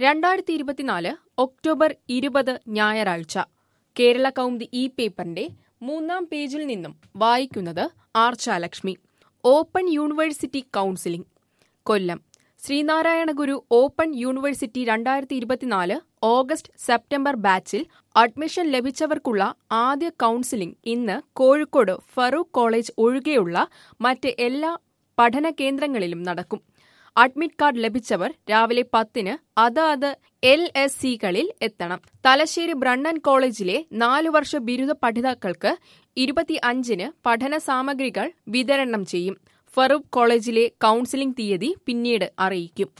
2024 October 20 ഞായറാഴ്ച കേരള കൗമുദി ഈ പേപ്പറിന്റെ 3-ാം പേജിൽ നിന്നും വായിക്കുന്നത് Archalakshmi. Open university counselling. Kollam Sreenarayana Guru open university 2024 August September ബാച്ചിൽ അഡ്മിഷൻ ലഭിച്ചവർക്കുള്ള ആദ്യ കൗൺസിലിംഗ് ഇന്ന് കോഴിക്കോട് ഫറൂഖ് കോളേജ് ഒഴികെയുള്ള മറ്റ് എല്ലാ പഠന കേന്ദ്രങ്ങളിലും നടക്കും. അഡ്മിറ്റ് കാർഡ് ലഭിച്ചവർ രാവിലെ 10-ന് അതാത് LSCകളിൽ എത്തണം. തലശ്ശേരി ബ്രണ്ണൻ കോളേജിലെ 4 വർഷ ബിരുദ പഠിതാക്കൾക്ക് 25-ന് പഠന സാമഗ്രികൾ വിതരണം ചെയ്യും. ഫറൂഖ് കോളേജിലെ കൗൺസിലിംഗ് തീയതി പിന്നീട് അറിയിക്കും.